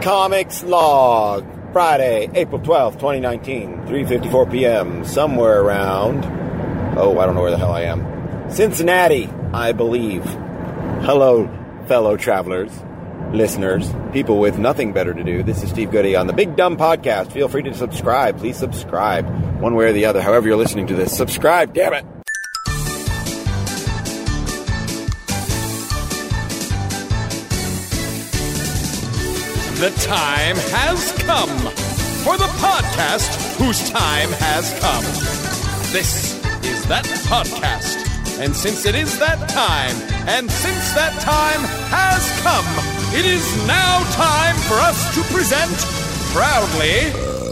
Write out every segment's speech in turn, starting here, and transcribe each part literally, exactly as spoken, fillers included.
Comics Log, Friday, April twelfth, twenty nineteen, three fifty-four p.m., somewhere around, oh, I don't know where the hell I am, Cincinnati, I believe. Hello, fellow travelers, listeners, people with nothing better to do. This is Steve Goody on the Big Dumb Podcast. Feel free to subscribe. Please subscribe, one way or the other, however you're listening to this. Subscribe, damn it! The time has come for the podcast whose time has come. This is that podcast. And since it is that time, and since that time has come, it is now time for us to present, proudly,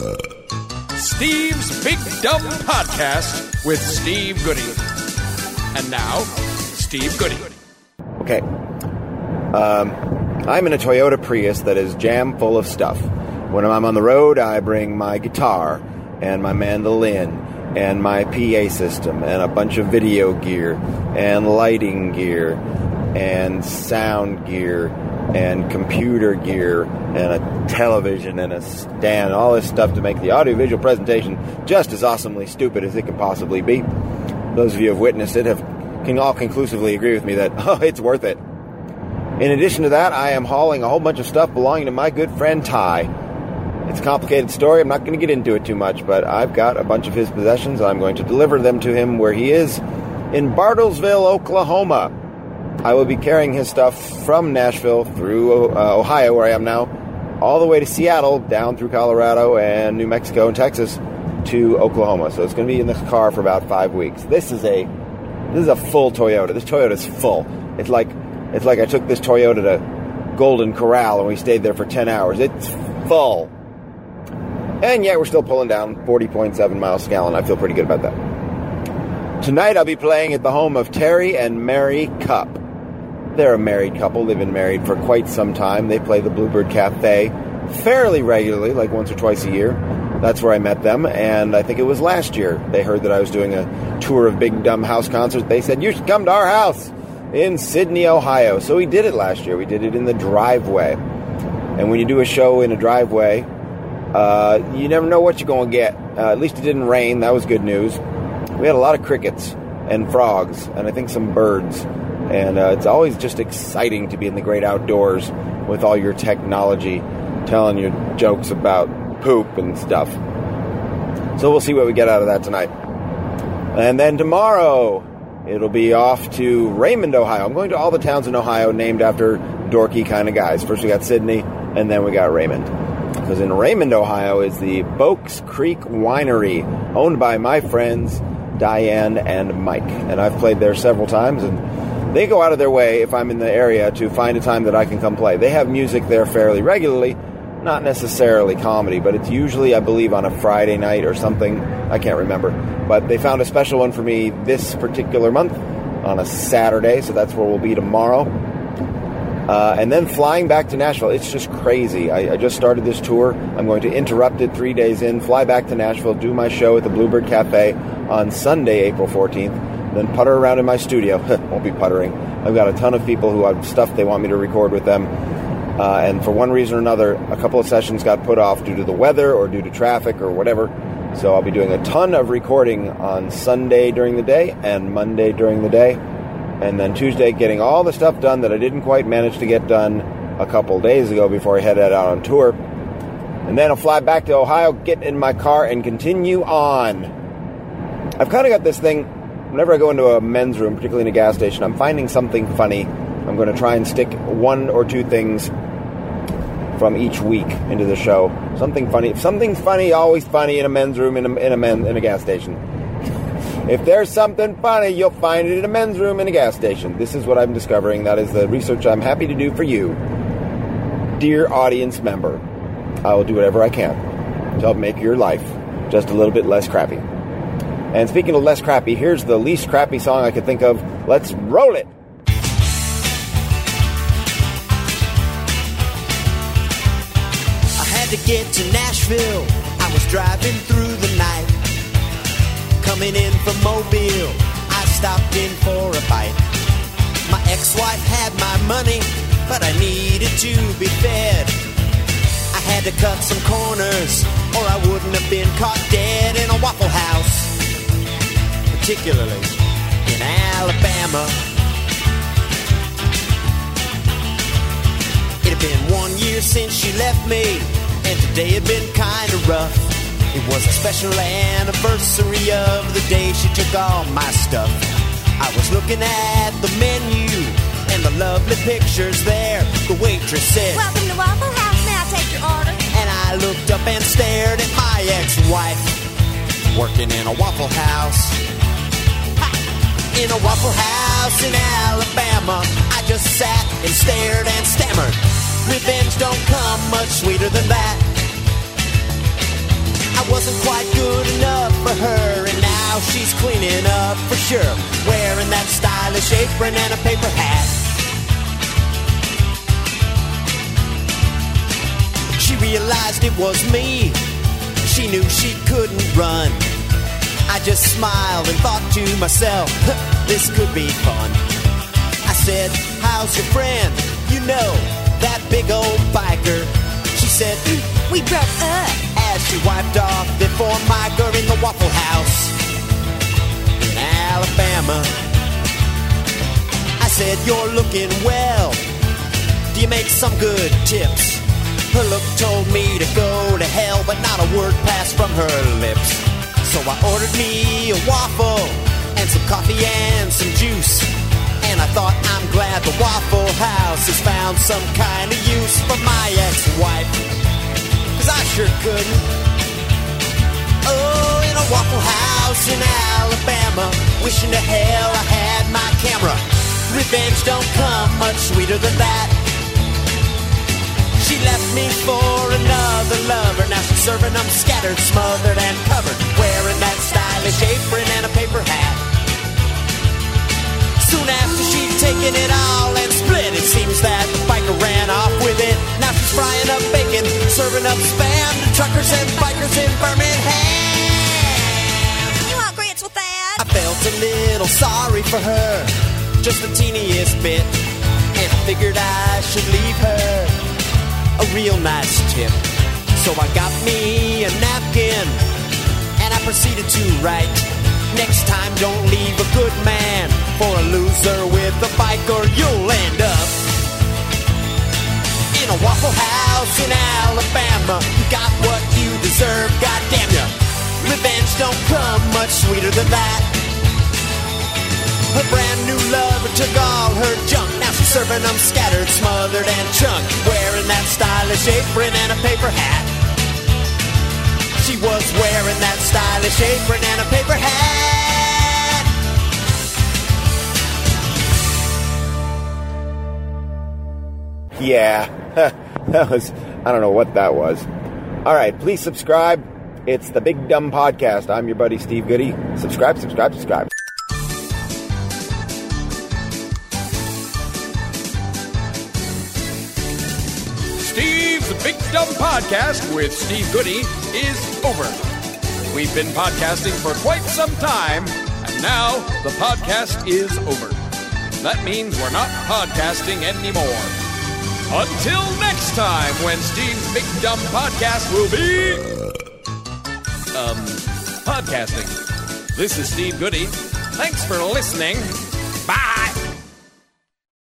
Steve's Big Dumb Podcast with Steve Goody. And now, Steve Goody. Okay. Um... I'm in a Toyota Prius that is jam full of stuff. When I'm on the road, I bring my guitar and my mandolin and my P A system and a bunch of video gear and lighting gear and sound gear and computer gear and a television and a stand, all this stuff to make the audiovisual presentation just as awesomely stupid as it can possibly be. Those of you who have witnessed it have can all conclusively agree with me that, oh, it's worth it. In addition to that, I am hauling a whole bunch of stuff belonging to my good friend Ty. It's a complicated story. I'm not going to get into it too much, but I've got a bunch of his possessions. I'm going to deliver them to him where he is in Bartlesville, Oklahoma. I will be carrying his stuff from Nashville through uh, Ohio, where I am now, all the way to Seattle, down through Colorado and New Mexico and Texas to Oklahoma. So it's going to be in the car for about five weeks. This is a this is a full Toyota. This Toyota is full. It's like It's like I took this Toyota to Golden Corral and we stayed there for ten hours. It's full. And yet we're still pulling down forty point seven miles a gallon. I feel pretty good about that. Tonight I'll be playing at the home of Terry and Mary Cupp. They're a married couple. They've been married for quite some time. They play the Bluebird Cafe fairly regularly, like once or twice a year. That's where I met them, and I think it was last year. They heard that I was doing a tour of Big Dumb House concerts. They said, you should come to our house in Sydney, Ohio. So we did it last year. We did it in the driveway. And when you do a show in a driveway, uh, you never know what you're going to get. Uh, at least it didn't rain. That was good news. We had a lot of crickets and frogs and I think some birds. And uh, it's always just exciting to be in the great outdoors with all your technology telling you jokes about poop and stuff. So we'll see what we get out of that tonight. And then tomorrow, it'll be off to Raymond, Ohio. I'm going to all the towns in Ohio named after dorky kind of guys. First we got Sydney, and then we got Raymond. Because in Raymond, Ohio is the Boakes Creek Winery, owned by my friends Diane and Mike. And I've played there several times, and they go out of their way, if I'm in the area, to find a time that I can come play. They have music there fairly regularly, not necessarily comedy, but it's usually, I believe, on a Friday night or something. I can't remember. But they found a special one for me this particular month on a Saturday, so that's where we'll be tomorrow. Uh, and then flying back to Nashville. It's just crazy. I, I just started this tour. I'm going to interrupt it three days in, fly back to Nashville, do my show at the Bluebird Cafe on Sunday, April fourteenth, then putter around in my studio. Won't be puttering. I've got a ton of people who have stuff they want me to record with them. Uh, and for one reason or another, a couple of sessions got put off due to the weather or due to traffic or whatever. So I'll be doing a ton of recording on Sunday during the day and Monday during the day. And then Tuesday getting all the stuff done that I didn't quite manage to get done a couple days ago before I headed out on tour. And then I'll fly back to Ohio, get in my car, and continue on. I've kind of got this thing, whenever I go into a men's room, particularly in a gas station, I'm finding something funny. I'm going to try and stick one or two things from each week into the show. Something funny. If something's funny, always funny in a men's room in a, in a men in a gas station. If there's something funny, you'll find it in a men's room in a gas station. This is what I'm discovering. That is the research I'm happy to do for you, dear audience member. I will do whatever I can to help make your life just a little bit less crappy. And speaking of less crappy, here's the least crappy song I could think of. Let's roll it. To get to Nashville, I was driving through the night. Coming in from Mobile, I stopped in for a bite. My ex-wife had my money, but I needed to be fed. Had to cut some corners, or I wouldn't have been caught dead in a Waffle House, particularly in Alabama. It had been one year since she left me, and today had been kinda rough. It was a special anniversary of the day she took all my stuff. I was looking at the menu and the lovely pictures there. The waitress said, "Welcome to Waffle House, may I take your order?" And I looked up and stared at my ex-wife, working in a Waffle House. Ha! In a Waffle House in Alabama, I just sat and stared and stammered. Revenge don't come much sweeter than that. I wasn't quite good enough for her, and now she's cleaning up for sure, wearing that stylish apron and a paper hat. She realized it was me. She knew she couldn't run. I just smiled and thought to myself, this could be fun. I said, "How's your friend? You know, that big old biker." She said, "We broke up," as she wiped off the Formica in the Waffle House in Alabama. I said, "You're looking well. Do you make some good tips?" Her look told me to go to hell, but not a word passed from her lips. So I ordered me a waffle and some coffee and some juice. And I thought, I'm glad the Waffle House has found some kind of use for my ex-wife, 'cause I sure couldn't. Oh, in a Waffle House in Alabama, wishing to hell I had my camera. Revenge don't come much sweeter than that. She left me for another lover. Now she's serving them scattered, smothered, and covered, wearing that stylish apron and a paper hat. Soon after she'd taken it all and split, it seems that the biker ran off with it. Now she's frying up bacon, serving up spam to truckers and bikers in Birmingham. "You want grits with that?" I felt a little sorry for her, just the teeniest bit, and I figured I should leave her a real nice tip. So I got me a napkin, and I proceeded to write, "Next time don't leave a good man for a loser with a bike, or you'll end up in a Waffle House in Alabama. You got what you deserve, goddamn ya. Revenge don't come much sweeter than that." Her brand new lover took all her junk. Now she's serving them scattered, smothered, and chunked, wearing that stylish apron and a paper hat. She was wearing that stylish apron and a paper hat. Yeah, that was, I don't know what that was. All right, please subscribe. It's the Big Dumb Podcast. I'm your buddy Steve Goody. Subscribe, subscribe, subscribe. Steve's Big Dumb Podcast with Steve Goody is over. We've been podcasting for quite some time, and now the podcast is over. That means we're not podcasting anymore. Until next time, when Steve's Big Dumb Podcast will be... Um, podcasting. This is Steve Goody. Thanks for listening. Bye!